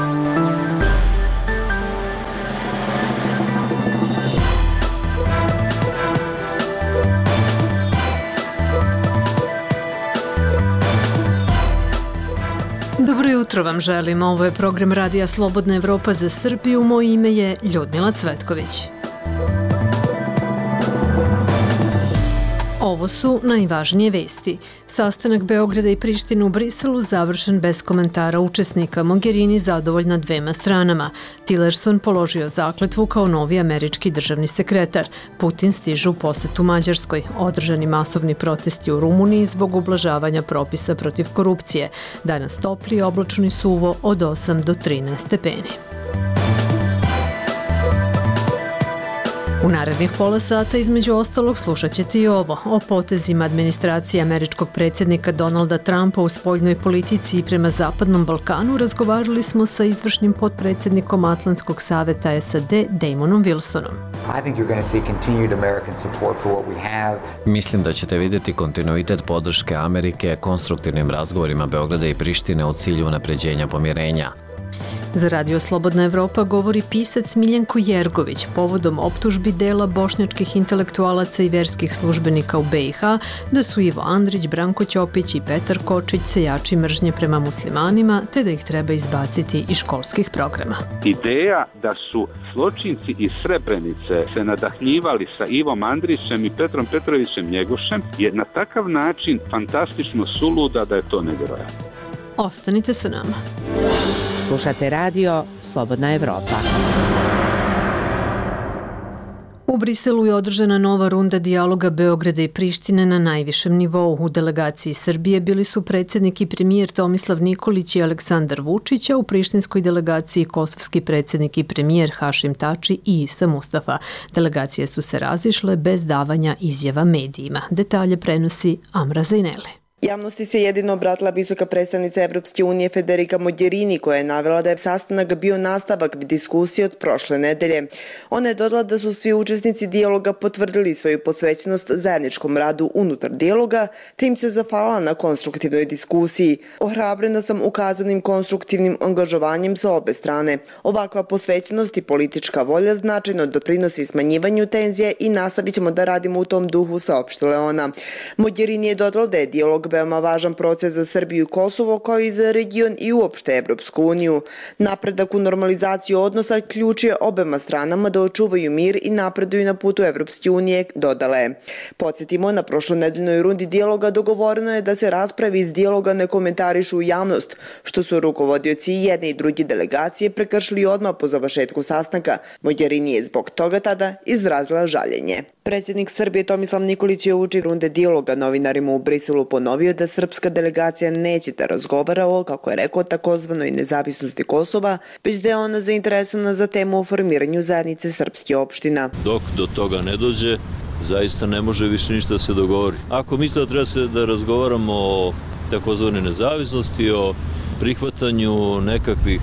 Dobro jutro vam želim. Ovo je program Radija Slobodna Evropa za Srbiju. Moje ime je Ljudmila Cvetković. Ovo su najvažnije vesti. Sastanak Beograda i Prištine u Briselu završen bez komentara učesnika. Mogherini zadovoljna dvema stranama. Tillerson položio zakletvu kao novi američki državni sekretar. Putin stiže u posetu Mađarskoj. Održani masovni protesti u Rumuniji zbog ublažavanja propisa protiv korupcije. Danas topli, oblačno i suvo od 8 do 13 stepeni. U narednih pola sata između ostalog slušat ćete i ovo. O potezima administracije američkog predsjednika Donalda Trumpa u spoljnoj politici i prema Zapadnom Balkanu razgovarali smo sa izvršnim potpredsjednikom Atlantskog saveta SAD Damonom Wilsonom. Mislim da ćete vidjeti kontinuitet podrške Amerike konstruktivnim razgovorima Beograda i Prištine u cilju unapređenja pomirenja. Za Radio Slobodna Evropa govori pisac Miljenko Jergović povodom optužbi dela bošnjačkih intelektualaca i verskih službenika u BiH da su Ivo Andrić, Branko Ćopić i Petar Kočić sejači mržnje prema muslimanima te da ih treba izbaciti iz školskih programa. Ideja da su zločinci iz Srebrenice se nadahnjivali sa Ivom Andrićem i Petrom Petrovićem Njegošem je na takav način fantastično suluda da je to nevjerojatno. Ostanite sa nama. Slušate radio Slobodna Evropa. U Briselu je održana nova runda dijaloga Beograda i Prištine na najvišem nivou. U delegaciji Srbije bili su predsjednik i premijer Tomislav Nikolić i Aleksandar Vučić, a u prištinskoj delegaciji kosovski predsjednik i premijer Hašim Tači i Isa Mustafa. Delegacije su se razišle bez davanja izjava medijima. Detalje prenosi Amra Zaineli. Javnosti se jedino obratila visoka predstavnica Evropske unije Federica Mogherini, koja je navela da je sastanak bio nastavak diskusije od prošle nedelje. Ona je dodala da su svi učesnici dijaloga potvrdili svoju posvećenost zajedničkom radu unutar dijaloga, te im se zahvalila na konstruktivnoj diskusiji. Ohrabrena sam ukazanim konstruktivnim angažovanjem sa obe strane. Ovakva posvećenost i politička volja značajno doprinosi smanjivanju tenzije i nastavit ćemo da radimo u tom duhu, saopštila ona. Mogherini je dodala da je dijalog veoma važan proces za Srbiju i Kosovo, kao i za region i uopšte Evropsku uniju. Napredak u normalizaciju odnosa ključ je obema stranama da očuvaju mir i napreduju na putu Evropske unije, dodala je. Podsjetimo, na prošlonedeljnoj rundi dijaloga dogovoreno je da se raspravi iz dijaloga ne komentarišu u javnost, što su rukovodioci jedne i druge delegacije prekršili odmah po završetku sastanka. Mogherini je zbog toga tada izrazila žaljenje. Predsjednik Srbije Tomislav Nikolić je uoči runde dijaloga novinarima u Briselu ponovio da srpska delegacija neće da razgovara o, kako je rekao, takozvanoj nezavisnosti Kosova, već da je ona zainteresovana za temu o formiranju zajednice srpskih opština. Dok do toga ne dođe, zaista ne može više ništa da se dogovori. Ako misle da treba da razgovaramo o takozvanoj nezavisnosti, o prihvatanju nekakvih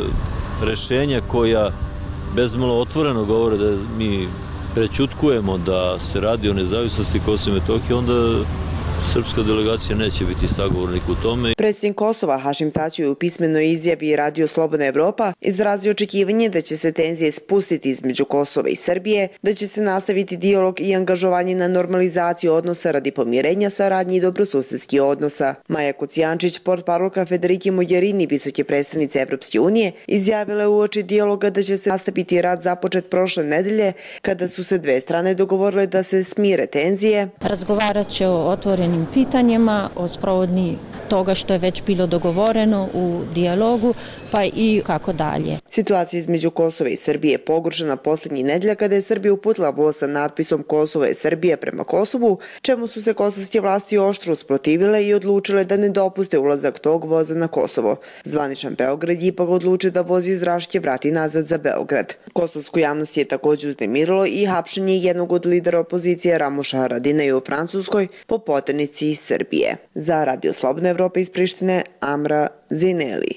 rešenja koja bezmalo otvoreno govore da mi prećutkujemo da se radi o nezavisnosti Kosova i Metohije, onda srpska delegacija neće biti sagovornik u tome. Predsjednik Kosova Hašim Tači u pismenoj izjavi Radio Slobodna Evropa izrazio očekivanje da će se tenzije spustiti između Kosova i Srbije, da će se nastaviti dijalog i angažovanje na normalizaciju odnosa radi pomirenja, saradnje i dobrosusedskih odnosa. Maja Kocijančić, portparolka Federike Mogherini, visoke predstavnice Evropske unije, izjavila je uoči dijaloga da će se nastaviti rad započet prošle nedelje, kada su se dve strane dogovorile da se smire tenzije. Razgovarat će o otvorenim pitanjima, o sprovodni toga što je već bilo dogovoreno u dijalogu, pa i kako dalje. Situacija između Kosova i Srbije je pogoršana posljednjih nedelja kada je Srbija uputila voz sa natpisom Kosovo je Srbija prema Kosovu, čemu su se kosovske vlasti oštro usprotivile i odlučile da ne dopuste ulazak tog voza na Kosovo. Zvaničan Beograd je ipak odlučio da voz iz Raške vrati nazad za Beograd. Kosovsku javnost je također uznemirilo i hapšenje jednog od lidera opozicije Ramoša Haradinaja u Francuskoj po poternici iz Srbije. Za Radio Slobodna Evropa iz Prištine, Amra Zaineli.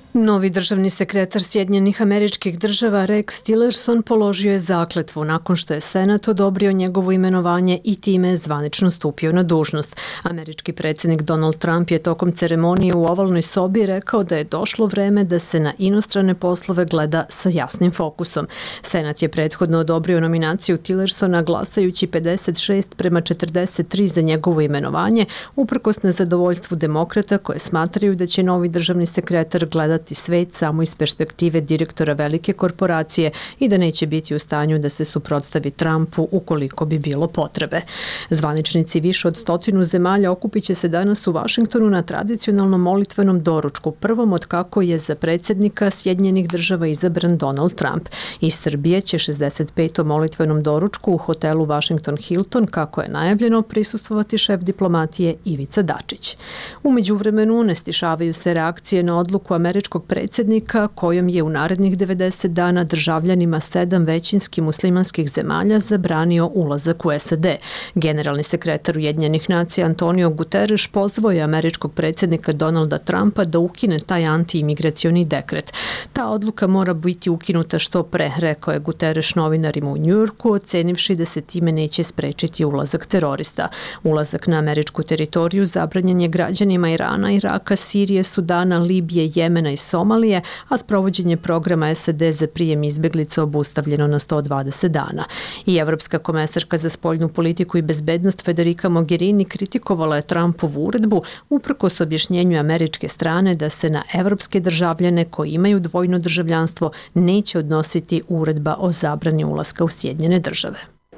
Novi državni sekretar Sjedinjenih Američkih Država Rex Tillerson položio je zakletvu nakon što je Senat odobrio njegovo imenovanje i time je zvanično stupio na dužnost. Američki predsjednik Donald Trump je tokom ceremonije u ovalnoj sobi rekao da je došlo vreme da se na inostrane poslove gleda sa jasnim fokusom. Senat je prethodno odobrio nominaciju Tillersona glasajući 56:43 za njegovo imenovanje, uprkos nezadovoljstvu demokrata koje smatraju da će novi državni sekretar gledati svet samo iz perspektive direktora velike korporacije i da neće biti u stanju da se suprotstavi Trumpu ukoliko bi bilo potrebe. Zvaničnici više od 100 zemalja okupit će se danas u Vašingtonu na tradicionalnom molitvenom doručku, prvom od kako je za predsjednika Sjedinjenih Država izabran Donald Trump. Iz Srbije će 65. molitvenom doručku u hotelu Washington Hilton, kako je najavljeno, prisustvovati šef diplomatije Ivica Dačić. U međuvremenu ne stišavaju se reakcije na odluku američkog predsjednika kojom je u narednih 90 dana državljanima 7 većinski muslimanskih zemalja zabranio ulazak u SAD. Generalni sekretar Ujedinjenih nacija Antonio Guterres pozvao je američkog predsjednika Donalda Trumpa da ukine taj antiimigracioni dekret. Ta odluka mora biti ukinuta što pre, rekao je Guterres novinarima u Njujorku, ocenivši da se time neće sprečiti ulazak terorista. Ulazak na američku teritoriju zabranjen je građanima Irana, Iraka, Sirije, Sudana, Libije, Jemena i Somalije, a sprovođenje programa SAD za prijem izbjeglica obustavljeno na 120 dana. I evropska komesarka za spoljnu politiku i bezbednost Federica Mogherini kritikovala je Trumpovu uredbu uprkos objašnjenju američke strane da se na evropske državljane koji imaju dvojno državljanstvo neće odnositi uredba o zabrani ulaska u Sjedinjene Države.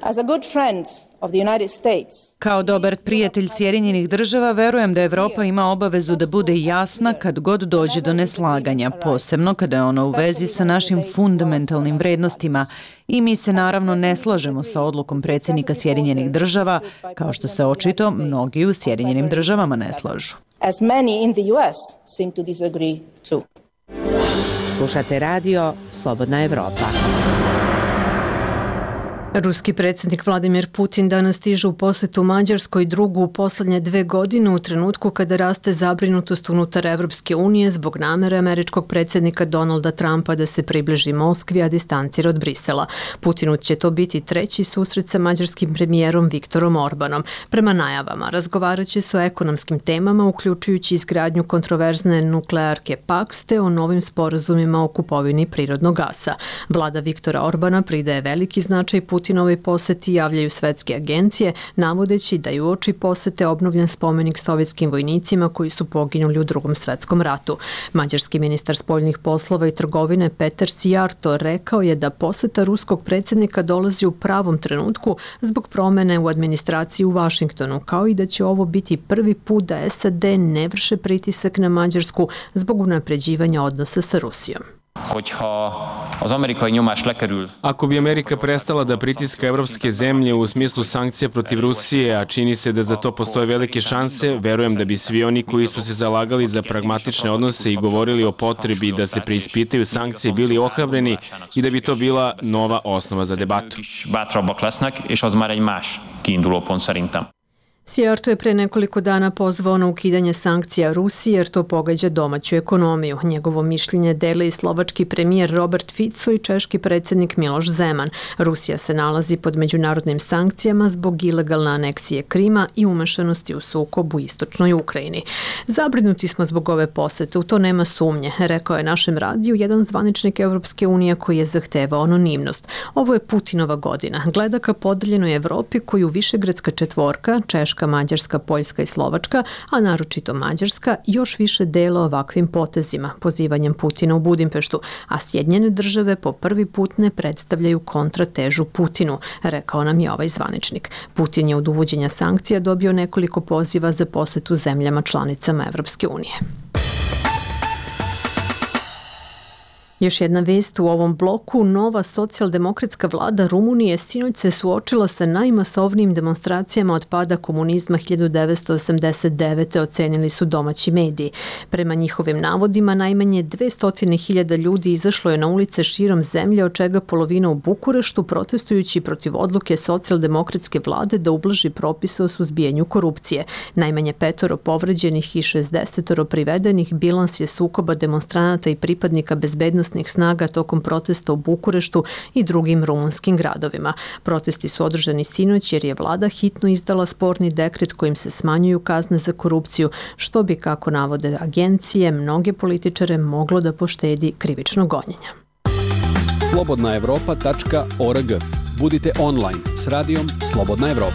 Kao dobar prijatelj Sjedinjenih Država, verujem da Evropa ima obavezu da bude jasna kad god dođe do neslaganja, posebno kada je ono u vezi sa našim fundamentalnim vrednostima. I mi se naravno ne slažemo sa odlukom predsjednika Sjedinjenih Država, kao što se očito mnogi u Sjedinjenim Državama ne slažu. Slušate radio Slobodna Evropa. Ruski predsjednik Vladimir Putin danas stiže u posjetu Mađarskoj, drugu u posljednje 2 godine, u trenutku kada raste zabrinutost unutar Evropske unije zbog namere američkog predsjednika Donalda Trumpa da se približi Moskvi, a distancira od Brisela. Putinu će to biti 3. susret sa mađarskim premijerom Viktorom Orbanom. Prema najavama, razgovarat će se o ekonomskim temama, uključujući izgradnju kontroverzne nuklearke Paks te o novim sporazumima o kupovini prirodnog gasa. Vlada Viktora Orbana pridaje veliki značaj Putinovoj poseti, javljaju svetske agencije, navodeći da je uoči posete obnovljen spomenik sovjetskim vojnicima koji su poginuli u Drugom svetskom ratu. Mađarski ministar spoljnih poslova i trgovine Peter Sijarto rekao je da poseta ruskog predsjednika dolazi u pravom trenutku zbog promene u administraciji u Vašingtonu, kao i da će ovo biti prvi put da SAD ne vrše pritisak na Mađarsku zbog unapređivanja odnosa sa Rusijom. Ako bi Amerika prestala da pritiska evropske zemlje u smislu sankcija protiv Rusije, a čini se da za to postoje velike šanse, verujem da bi svi oni koji su se zalagali za pragmatične odnose i govorili o potrebi da se preispitaju sankcije bili ohrabreni i da bi to bila nova osnova za debatu. Sijarto je pre nekoliko dana pozvao na ukidanje sankcija Rusiji jer to pogađa domaću ekonomiju. Njegovo mišljenje deli i slovački premijer Robert Fico i češki predsjednik Miloš Zeman. Rusija se nalazi pod međunarodnim sankcijama zbog ilegalne aneksije Krima i umešanosti u sukob u istočnoj Ukrajini. Zabrinuti smo zbog ove posete, u to nema sumnje, rekao je našem radiju jedan zvaničnik Evropske unije koji je zahtevao anonimnost. Ovo je Putinova godina. Gleda ka podeljenoj Evropi koju Višegradska četvorka, Češka, Mađarska, Poljska i Slovačka, a naročito Mađarska, još više dele ovakvim potezima, pozivanjem Putina u Budimpeštu, a Sjedinjene Države po prvi put ne predstavljaju kontratežu Putinu, rekao nam je ovaj zvaničnik. Putin je od uvođenja sankcija dobio nekoliko poziva za posetu zemljama članicama Evropske unije. Još jedna vest u ovom bloku, nova socijaldemokratska vlada Rumunije sinoć se suočila sa najmasovnijim demonstracijama od pada komunizma 1989. ocenili su domaći mediji. Prema njihovim navodima, najmanje 200.000 ljudi izašlo je na ulice širom zemlje, od čega polovina u Bukureštu, protestujući protiv odluke socijaldemokratske vlade da ublaži propise o suzbijanju korupcije. Najmanje 5 povređenih i 60 privedenih. Bilans je sukoba demonstranata i pripadnika bezbednosti snaga tokom protesta u Bukureštu i drugim rumunskim gradovima. Protesti su održani sinoć jer je vlada hitno izdala sporni dekret kojim se smanjuju kazne za korupciju, što bi, kako navode agencije, mnoge političare moglo da poštedi krivičnog gonjenja. Slobodnaevropa.org. Budite online s radijom Slobodna Evropa.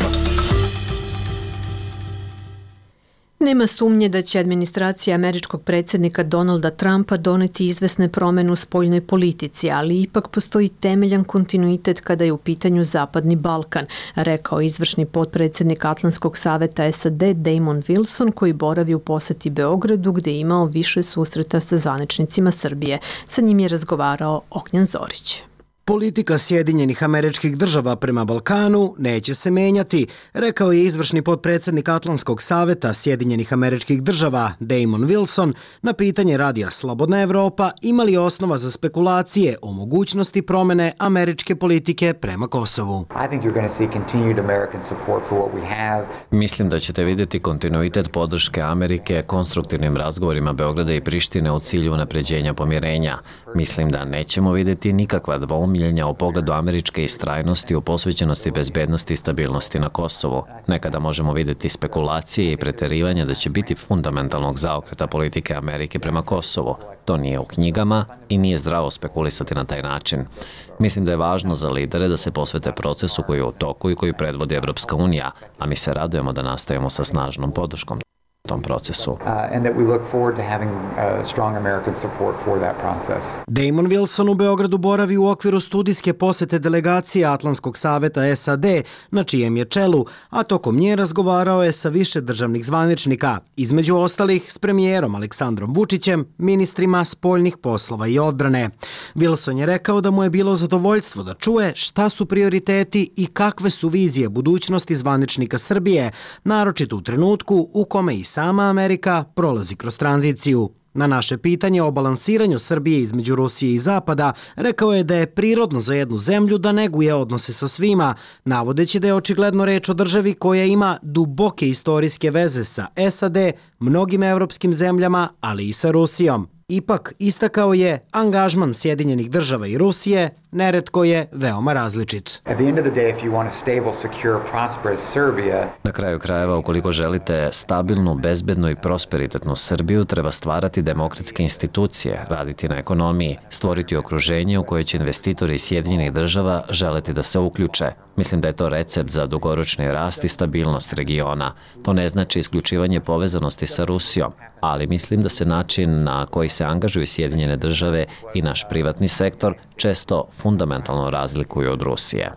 Nema sumnje da će administracija američkog predsjednika Donalda Trumpa doneti izvesne promjene u spoljnoj politici, ali ipak postoji temeljan kontinuitet kada je u pitanju Zapadni Balkan, rekao izvršni potpredsjednik Atlantskog saveta SAD Damon Wilson, koji boravi u poseti Beogradu, gdje je imao više susreta sa zvaničnicima Srbije. Sa njim je razgovarao Ognjen Zorić. Politika Sjedinjenih Američkih Država prema Balkanu neće se menjati, rekao je izvršni potpredsjednik Atlantskog saveta Sjedinjenih Američkih Država Damon Wilson na pitanje radija Slobodna Evropa ima li osnova za spekulacije o mogućnosti promjene američke politike prema Kosovu. Mislim da ćete vidjeti kontinuitet podrške Amerike konstruktivnim razgovorima Beograda i Prištine u cilju unapređenja pomirenja. Mislim da nećemo vidjeti nikakva dvoumljenja o pogledu američke istrajnosti u posvećenosti bezbednosti i stabilnosti na Kosovu. Nekada možemo vidjeti spekulacije i preterivanja da će biti fundamentalnog zaokreta politike Amerike prema Kosovu. To nije u knjigama i nije zdravo spekulisati na taj način. Mislim da je važno za lidere da se posvete procesu koji je u toku i koji predvodi Evropska unija, a mi se radujemo da nastavimo sa snažnom podrškom tom procesu. Damon Wilson u Beogradu boravi u okviru studijske posete delegacije Atlantskog saveta SAD, na čijem je čelu, a tokom nje razgovarao je sa više državnih zvaničnika, između ostalih s premijerom Aleksandrom Vučićem, ministrima spoljnih poslova i odbrane. Wilson je rekao da mu je bilo zadovoljstvo da čuje šta su prioriteti i kakve su vizije budućnosti zvaničnika Srbije, naročito u trenutku u kome i sama Amerika prolazi kroz tranziciju. Na naše pitanje o balansiranju Srbije između Rusije i Zapada, rekao je da je prirodno za jednu zemlju da neguje odnose sa svima, navodeći da je očigledno reč o državi koja ima duboke istorijske veze sa SAD, mnogim evropskim zemljama, ali i sa Rusijom. Ipak, istakao je, angažman Sjedinjenih Država i Rusije neretko je veoma različit. Na kraju krajeva, ukoliko želite stabilnu, bezbednu i prosperitetnu Srbiju, treba stvarati demokratske institucije, raditi na ekonomiji, stvoriti okruženje u koje će investitori iz Sjedinjenih Država želeti da se uključe. Mislim da je to recept za dugoročni rast i stabilnost regiona. To ne znači isključivanje povezanosti sa Rusijom, ali mislim da se način na koji se angažuju Sjedinjene Države i naš privatni sektor često fundamentalno razlikuju od Rusije.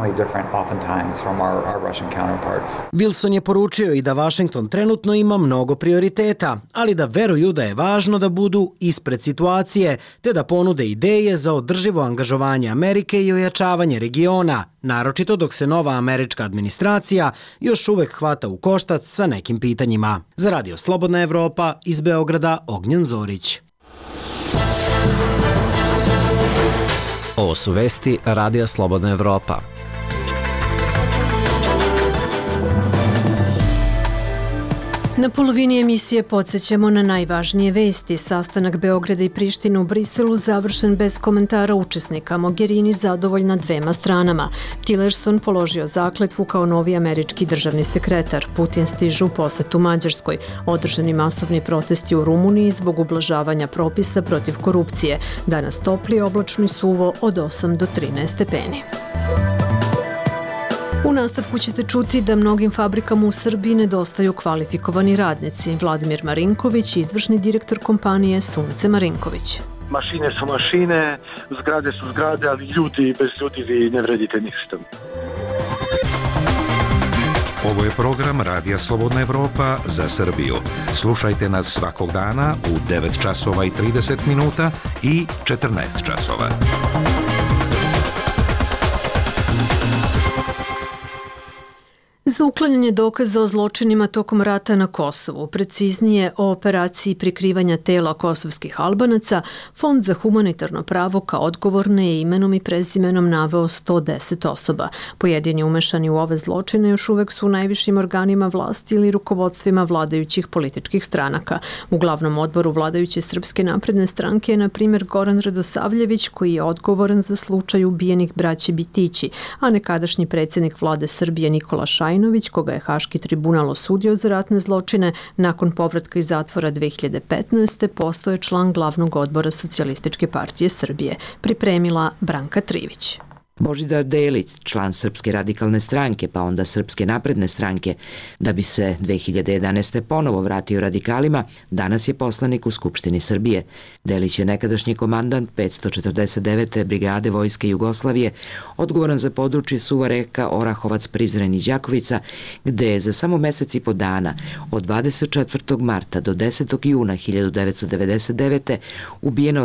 Wilson je poručio i da Washington trenutno ima mnogo prioriteta, ali da veruju da je važno da budu ispred situacije, te da ponude ideje za održivo angažovanje Amerike i ojačavanje regiona, naročito dok se nova američka administracija još uvek hvata u koštac sa nekim pitanjima. Za radio Slobodna Evropa, iz Beograda, Ognjen Zorić. Ovo su vesti radija Slobodna Evropa. Na polovini emisije podsjećamo na najvažnije vesti. Sastanak Beograda i Prištine u Briselu završen bez komentara učesnika. Mogherini zadovoljna 2 stranama. Tillerson položio zakletvu kao novi američki državni sekretar. Putin stiže u posetu Mađarskoj. Održani masovni protesti u Rumuniji zbog ublažavanja propisa protiv korupcije. Danas topli, oblačno i suvo od 8 do 13 stepeni. U nastavku ćete čuti da mnogim fabrikama u Srbiji nedostaju kvalifikovani radnici. Vladimir Marinković, izvršni direktor kompanije Sunce Marinković. Mašine su mašine, zgrade su zgrade, ali ljudi, bez ljudi vi ne vredite ništa. Ovo je program Radija Slobodna Evropa za Srbiju. Slušajte nas svakog dana u 9 časova i 30 minuta i 14 časova. Za uklanjanje dokaza o zločinima tokom rata na Kosovu, preciznije o operaciji prikrivanja tela kosovskih Albanaca, Fond za humanitarno pravo kao odgovorne je imenom i prezimenom naveo 110 osoba. Pojedini umešani u ove zločine još uvek su u najvišim organima vlasti ili rukovodstvima vladajućih političkih stranaka. U glavnom odboru vladajuće Srpske napredne stranke je, na primjer, Goran Radosavljević, koji je odgovoran za slučaj ubijenih braće Bitići, a nekadašnji predsjednik vlade Srbije Nikola Šajnović, koga je Haški tribunal osudio za ratne zločine, nakon povratka iz zatvora 2015. postao je član glavnog odbora Socijalističke partije Srbije. Pripremila Branka Trivić. Božidar Delić, član Srpske radikalne stranke, pa onda Srpske napredne stranke, da bi se 2011. ponovo vratio radikalima, danas je poslanik u Skupštini Srbije. Delić je nekadašnji komandant 549. brigade Vojske Jugoslavije, odgovoran za područje Suva Reka, Orahovac, Prizren i Đakovica, gde je za samo mesec i po dana, od 24. marta do 10. juna 1999. ubijeno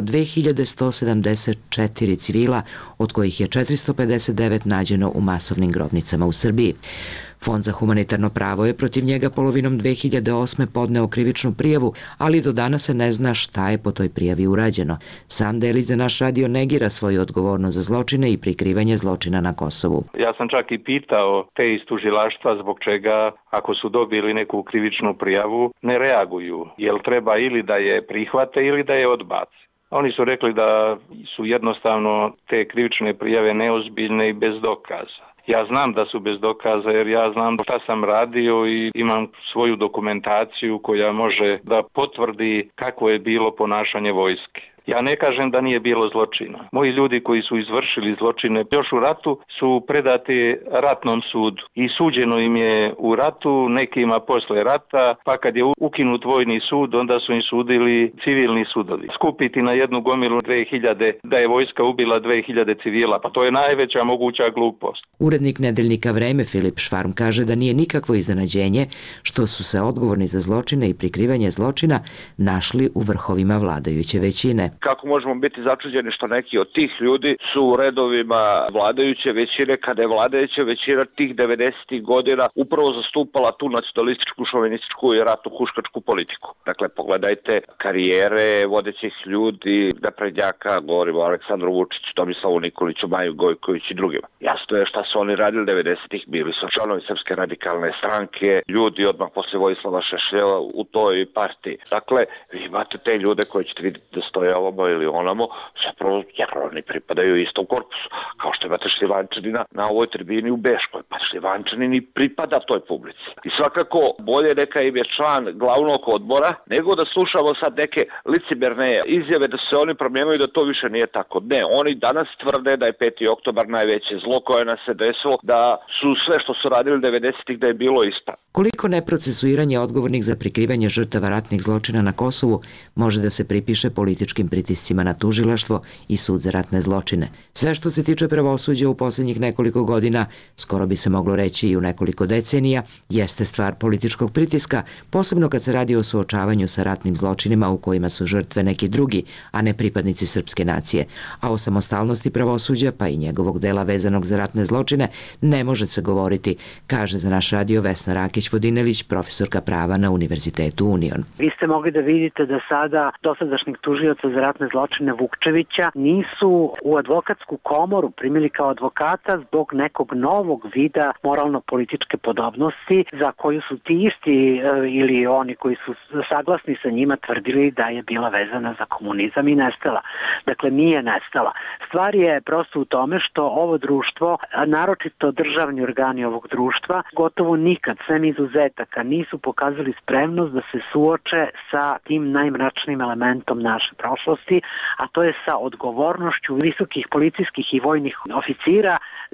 2174 civila, od kojih je 459 nađeno u masovnim grobnicama u Srbiji. Fond za humanitarno pravo je protiv njega polovinom 2008. podneo krivičnu prijavu, ali do danas se ne zna šta je po toj prijavi urađeno. Sam Delić za naš radio negira svoju odgovornost za zločine i prikrivanje zločina na Kosovu. Ja sam čak i pitao te iz tužilaštva zbog čega, ako su dobili neku krivičnu prijavu, ne reaguju. Jel treba ili da je prihvate ili da je odbace. Oni su rekli da su jednostavno te krivične prijave neozbiljne i bez dokaza. Ja znam da su bez dokaza jer ja znam šta sam radio i imam svoju dokumentaciju koja može da potvrdi kako je bilo ponašanje vojske. Ja ne kažem da nije bilo zločina. Moji ljudi koji su izvršili zločine još u ratu su predati ratnom sudu i suđeno im je u ratu, nekima posle rata, pa kad je ukinut vojni sud, onda su im sudili civilni sudovi. Skupiti na jednu gomilu 2000 da je vojska ubila 2000 civila, pa to je najveća moguća glupost. Urednik nedeljnika Vreme Filip Švarm kaže da nije nikakvo iznenađenje što su se odgovorni za zločine i prikrivanje zločina našli u vrhovima vladajuće većine. Kako možemo biti začuđeni što neki od tih ljudi su u redovima vladajuće većine, kada je vladajuća većina tih 90. godina upravo zastupala tu nacionalističku, šovinističku i ratno-huškačku politiku. Dakle, pogledajte karijere vodećih ljudi, naprednjaka, govorimo o Aleksandru Vučiću, Tomislavu Nikoliću, Maju Gojkoviću i drugima. Jasno je šta su oni radili 90-ih, bili su članovi Srpske radikalne stranke, ljudi odmah posle Vojislava Šešelja u toj partiji. Dakle, vi imate te ljude koji ćete vidjeti da stoje ovamo ili onamo, zapravo jer oni pripadaju istom korpusu. Kao što imate Šljivančanina na ovoj tribini u Beškoj, pa Šljivančanin i pripada toj publici. I svakako bolje neka im je član glavnog odbora, nego da slušamo sad neke licemerne izjave da se oni promijenili da to više nije tako. Ne, oni danas tvrde da je 5. oktobar najveće zlo koje nas se desilo, da su sve što su radili 90-ih da je bilo ispravno. Koliko neprocesuiranje odgovornih za prikrivanje žrtava ratnih zločina na Kosovu može da se pripiše političkim pritiscima na tužilaštvo i sud za ratne zločine? Sve što se tiče pravosuđa u posljednjih nekoliko godina, skoro bi se moglo reći i u nekoliko decenija, jeste stvar političkog pritiska, posebno kad se radi o suočavanju sa ratnim zločinima u kojima su žrtve neki drugi, a ne pripadnici srpske nacije. A o samostalnosti pravosuđa, pa i njegovog dela vezanog za ratne zločine, ne može se govoriti, kaže za naš radio Vesna Rakić-Vodinelić, profesorka prava na Univerzitetu Union. Vi ste mogli da vidite da sada dosadašnjeg tužioca za ratne zločine Vukčevića nisu u advokatsku komoru primili kao advokata zbog nekog novog vida moralno-političke podobnosti za koju su ti isti ili oni koji su saglasni sa njima tvrdili da je bila vezana za komunizam i nestala. Dakle, nije nestala. Stvar je prosto u tome što ovo društvo, naročito državni organi ovog društva, gotovo nikad, sem izuzetaka, nisu pokazali spremnost da se suoče sa tim najmračnijim elementom naše prošlosti, a to je sa odgovornošću visokih policijskih i vojnih oficira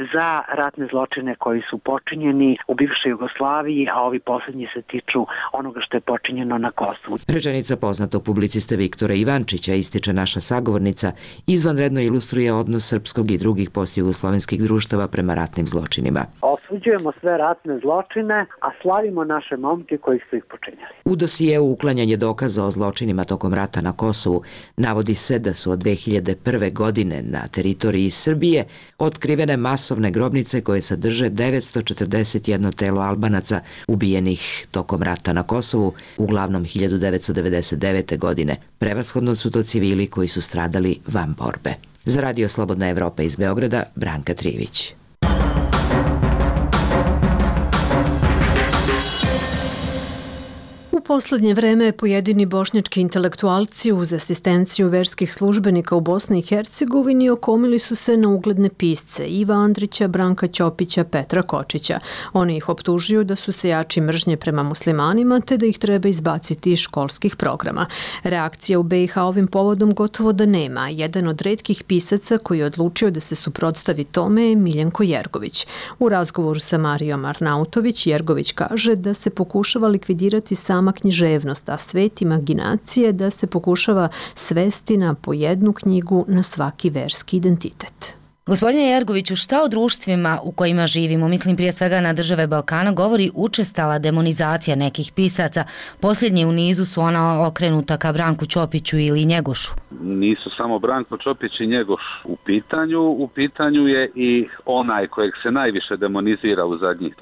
za ratne zločine koji su počinjeni u bivšoj Jugoslaviji, a ovi poslednji se tiču onoga što je počinjeno na Kosovu. Rečenica poznatog publiciste Viktora Ivančića, ističe naša sagovornica, izvanredno ilustruje odnos srpskog i drugih postjugoslovenskih društava prema ratnim zločinima. Osuđujemo sve ratne zločine, a slavimo naše momke koji su ih počinjali. U dosijeu uklanjanje dokaza o zločinima tokom rata na Kosovu navodi se da su od 2001. godine na teritoriji Srbije otkrivene masovne grobnice koje sadrže 941 telo Albanaca ubijenih tokom rata na Kosovu, uglavnom 1999. godine. Prevashodno su to civili koji su stradali van borbe. Za Radio Slobodna Evropa iz Beograda, Branka Trivić. U poslednje vreme pojedini bošnjački intelektualci uz asistenciju verskih službenika u Bosni i Hercegovini okomili su se na ugledne pisce Iva Andrića, Branka Ćopića, Petra Kočića. Oni ih optužuju da su sejači mržnje prema muslimanima te da ih treba izbaciti iz školskih programa. Reakcija u BiH ovim povodom gotovo da nema. Jedan od retkih pisaca koji je odlučio da se suprotstavi tome je Miljenko Jergović. U razgovoru sa Marijom Arnautović, Jergović kaže da se pokušava likvidirati sama književnost, a svet imaginacije da se pokušava svesti na po jednu knjigu na svaki verski identitet. Gospodine Jergoviću, šta o društvima u kojima živimo, mislim prije svega na države Balkana, govori učestala demonizacija nekih pisaca? Posljednji u nizu su ona okrenuta ka Branku Ćopiću ili Njegošu. Nisu samo Branko Ćopić i Njegoš u pitanju je i onaj kojeg se najviše demonizira u zadnjih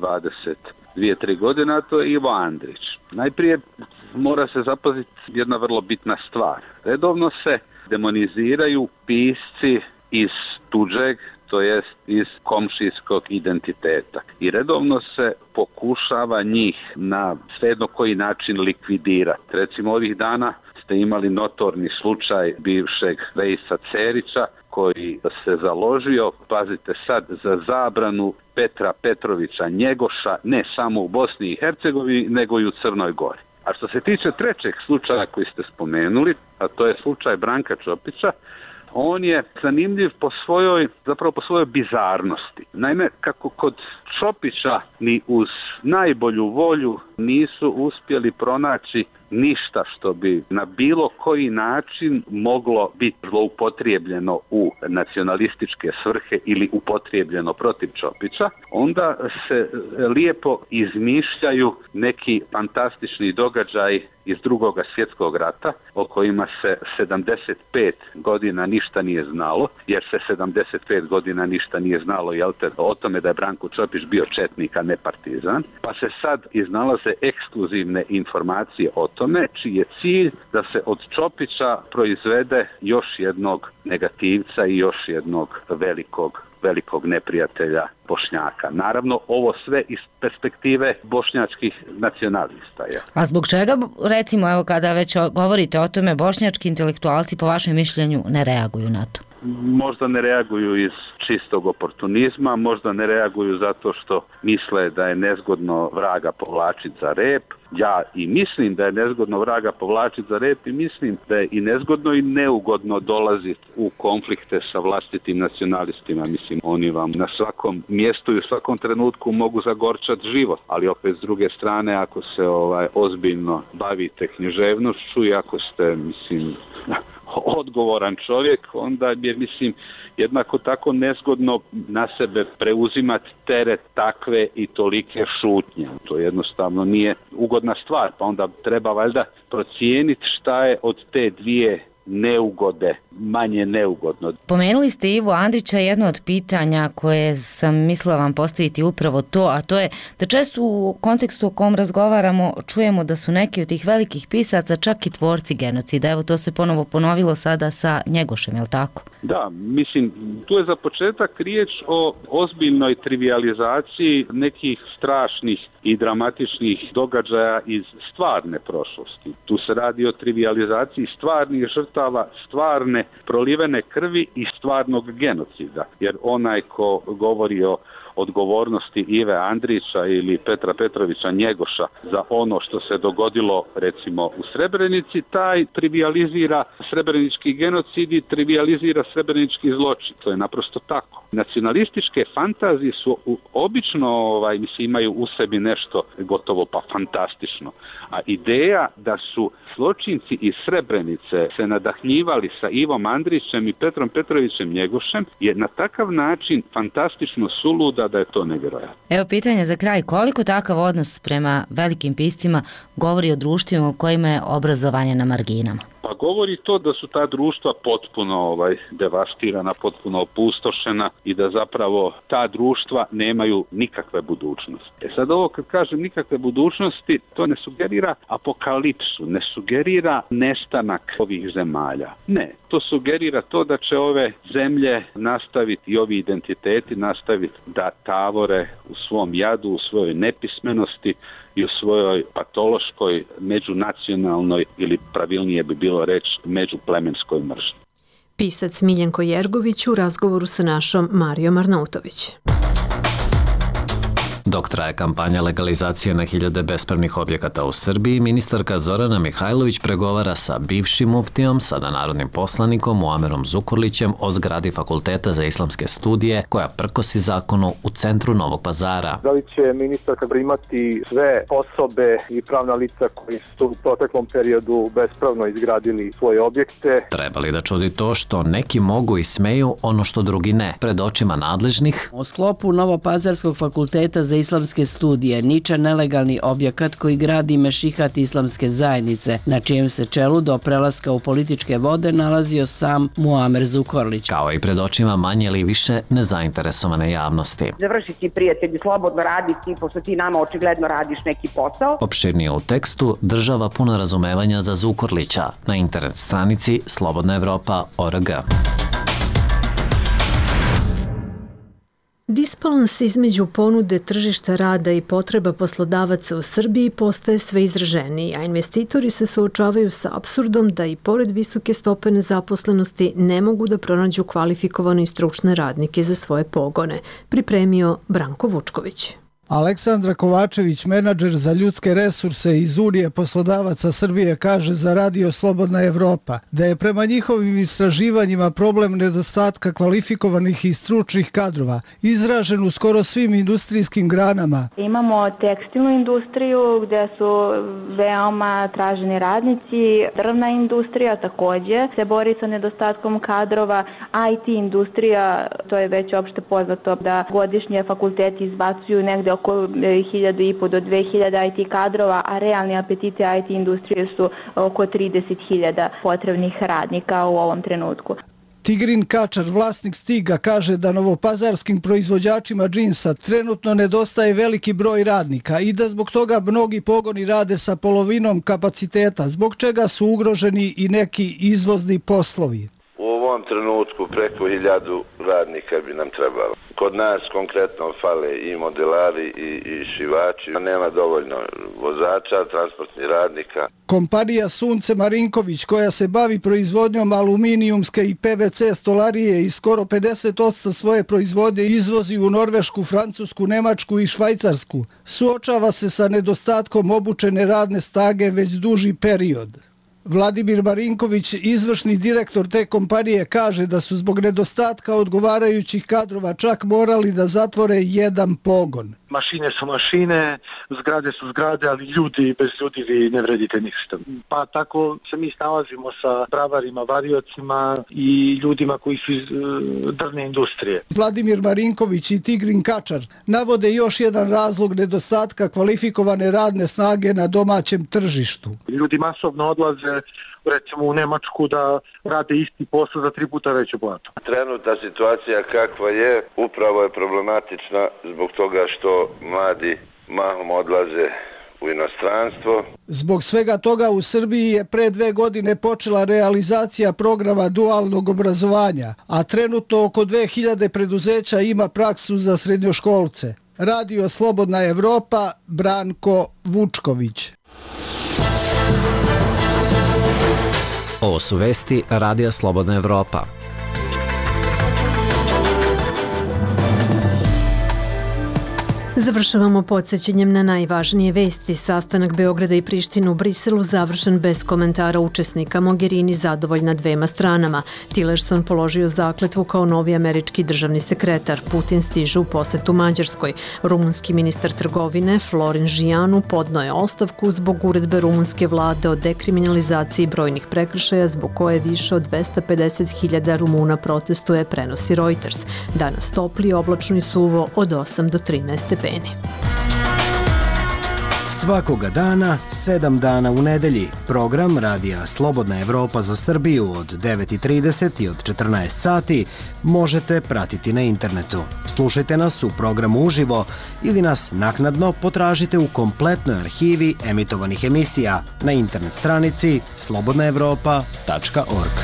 2-3 godina, to je Ivo Andrić. Najprije mora se zapaziti jedna vrlo bitna stvar. Redovno se demoniziraju pisci iz tuđeg, to jest iz komšijskog identiteta. I redovno se pokušava njih na svejedno koji način likvidirati. Recimo ovih dana ste imali notorni slučaj bivšeg Vejsa Cerića koji se založio, pazite sad, za zabranu Petra Petrovića Njegoša ne samo u Bosni i Hercegovini, nego i u Crnoj Gori. A što se tiče trećeg slučaja koji ste spomenuli, a to je slučaj Branka Ćopića, on je zanimljiv po svojoj bizarnosti. Naime, kako kod Ćopića ni uz najbolju volju nisu uspjeli pronaći ništa što bi na bilo koji način moglo biti zloupotrijebljeno u nacionalističke svrhe ili upotrijebljeno protiv Ćopića, onda se lijepo izmišljaju neki fantastični događaj iz Drugog svjetskog rata o kojima se 75 godina ništa nije znalo, jer se 75 godina ništa nije znalo o tome da je Branko Ćopić bio četnik, a ne partizan, pa se sad iznalaze ekskluzivne informacije o tome čiji je cilj da se od Ćopića proizvede još jednog negativca i još jednog velikog neprijatelja Bošnjaka. Naravno, ovo sve iz perspektive bošnjačkih nacionalista je. A zbog čega, recimo, evo kada već govorite o tome, bošnjački intelektualci po vašem mišljenju ne reaguju na to? Možda ne reaguju iz čistog oportunizma, možda ne reaguju zato što misle da je nezgodno vraga povlačiti za rep. Ja i mislim da je nezgodno vraga povlačiti za rep i mislim da je i nezgodno i neugodno dolaziti u konflikte sa vlastitim nacionalistima. Mislim, oni vam na svakom mjestu i u svakom trenutku mogu zagorčati život, ali opet s druge strane, ako se ozbiljno bavite književnošću i ako ste, odgovoran čovjek, onda je, jednako tako nezgodno na sebe preuzimati teret takve i tolike šutnje. To jednostavno nije ugodna stvar, pa onda treba valjda procijeniti šta je od te dvije neugode manje neugodno. Pomenuli ste Ivo Andrića, jedno od pitanja koje sam mislila vam postaviti upravo to, a to je da često u kontekstu o kom razgovaramo čujemo da su neki od tih velikih pisaca čak i tvorci genocida. Evo, to se ponovo ponovilo sada sa Njegošem, je li tako? Da, tu je za početak riječ o ozbiljnoj trivijalizaciji nekih strašnih i dramatičnih događaja iz stvarne prošlosti. Tu se radi o trivijalizaciji stvarnih žrtava, stvarne prolivene krvi i stvarnog genocida. Jer onaj ko govori o odgovornosti Ive Andrića ili Petra Petrovića Njegoša za ono što se dogodilo recimo u Srebrenici, taj trivializira srebrenički genocid i trivializira srebrenički zločin. To je naprosto tako. Nacionalističke fantazije su obično imaju u sebi nešto gotovo pa fantastično. A ideja da su zločinci iz Srebrenice se nadahnjivali sa Ivom Andrićem i Petrom Petrovićem Njegošem je na takav način fantastično suluda da je to nevjerojatno. Evo pitanje za kraj, koliko takav odnos prema velikim piscima govori o društvima u kojima je obrazovanje na marginama? Pa govori to da su ta društva potpuno devastirana, potpuno opustošena i da zapravo ta društva nemaju nikakve budućnosti. Sad ovo kad kažem nikakve budućnosti, to ne sugerira apokalipsu, ne sugerira nestanak ovih zemalja. Ne, to sugerira to da će ove zemlje nastaviti i ovi identiteti nastaviti da tavore u svom jadu, u svojoj nepismenosti i u svojoj patološkoj, međunacionalnoj ili pravilnije bi bilo reći međuplemenskoj mržnji. Pisac Miljenko Jergović u razgovoru sa našom Marijom Arnautović. Dok traje kampanja legalizacije na hiljade bespravnih objekata u Srbiji, ministarka Zorana Mihajlović pregovara sa bivšim muftijom, sada narodnim poslanikom Muamerom Zukorlićem o zgradi Fakulteta za islamske studije koja prkosi zakonu u centru Novog Pazara. Da li će ministarka primati sve osobe i pravna lica koji su u proteklom periodu bespravno izgradili svoje objekte? Treba li da čudi to što neki mogu i smeju ono što drugi ne? Pred očima nadležnih u sklopu Novopazarskog fakulteta za islamske studije niča nelegalni objekat koji gradi Mešihat islamske zajednice, na čijem se čelu do prelaska u političke vode nalazio sam Muamer Zukorlić. Kao i pred očima manje ili više nezainteresovane javnosti. Završi ti, prijatelji, slobodno radi ti, pošto ti nama očigledno radiš neki posao. Opširnije u tekstu, država puno razumevanja za Zukorlića na internet stranici slobodnaevropa.org. Disbalans između ponude tržišta rada i potreba poslodavaca u Srbiji postaje sve izraženiji, a investitori se suočavaju sa apsurdom da i pored visoke stope nezaposlenosti ne mogu da pronađu kvalifikovane i stručne radnike za svoje pogone, pripremio Branko Vučković. Aleksandra Kovačević, menadžer za ljudske resurse iz Unije poslodavaca Srbije, kaže za Radio Slobodna Evropa da je prema njihovim istraživanjima problem nedostatka kvalifikovanih i stručnih kadrova izražen u skoro svim industrijskim granama. Imamo tekstilnu industriju gde su veoma traženi radnici, drvna industrija takođe se bori sa nedostatkom kadrova, IT industrija, to je već opšte poznato da godišnje fakulteti izbacuju negde oko 1.500 do 2.000 IT kadrova, a realni apetiti IT industrije su oko 30.000 potrebnih radnika u ovom trenutku. Tigrin Kačar, vlasnik Stiga, kaže da novopazarskim proizvođačima džinsa trenutno nedostaje veliki broj radnika i da zbog toga mnogi pogoni rade sa polovinom kapaciteta, zbog čega su ugroženi i neki izvozni poslovi. U ovom trenutku preko 1.000 radnika bi nam trebalo. Kod nas konkretno fale i modelari i šivači, nema dovoljno vozača, transportnih radnika. Kompanija Sunce Marinković, koja se bavi proizvodnjom aluminijumske i PVC stolarije i skoro 50% svoje proizvodnje izvozi u Norvešku, Francusku, Nemačku i Švajcarsku, suočava se sa nedostatkom obučene radne snage već duži period. Vladimir Marinković, izvršni direktor te kompanije, kaže da su zbog nedostatka odgovarajućih kadrova čak morali da zatvore jedan pogon. Mašine su mašine, zgrade su zgrade, ali ljudi, bez ljudi vi ne vredite ništa. Pa tako se mi snalazimo sa bravarima, variocima i ljudima koji su iz drvne industrije. Vladimir Marinković i Tigrin Kačar navode još jedan razlog nedostatka kvalifikovane radne snage na domaćem tržištu. Ljudi masovno odlaze recimo u Nemačku da rade isti posao za 3 puta veću platu. Trenutna situacija kakva je upravo je problematična zbog toga što mladi mahom odlaze u inostranstvo. Zbog svega toga u Srbiji je pre 2 godine počela realizacija programa dualnog obrazovanja, a trenutno oko 2000 preduzeća ima praksu za srednjoškolce. Radio Slobodna Evropa, Branko Vučković. Ovo su vesti Radija Slobodna Evropa. Završavamo podsjećanjem na najvažnije vesti. Sastanak Beograda i Prištine u Briselu završen bez komentara učesnika. Mogherini zadovoljna dvema stranama. Tillerson položio zakletvu kao novi američki državni sekretar. Putin stiže u posetu Mađarskoj. Rumunski ministar trgovine Florin Žijanu podneo je ostavku zbog uredbe rumunske vlade o dekriminalizaciji brojnih prekršaja zbog koje više od 250.000 Rumuna protestuje, prenosi Reuters. Danas topli, oblačno i suvo od 8 do 13 stepeni. Svakoga dana, 7 dana u nedelji. Program radija Slobodna Evropa za Srbiju od 9:30 i od 14 sati možete pratiti na internetu. Slušajte nas u programu uživo ili nas naknadno potražite u kompletnoj arhivi emitovanih emisija na internet stranici slobodnaevropa.org.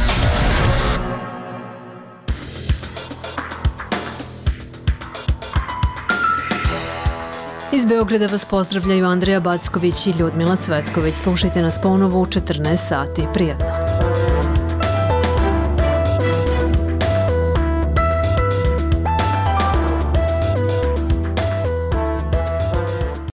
Iz Beograda vas pozdravljaju Andreja Backović i Ljudmila Cvetković. Slušajte nas ponovo u 14 sati. Prijatno.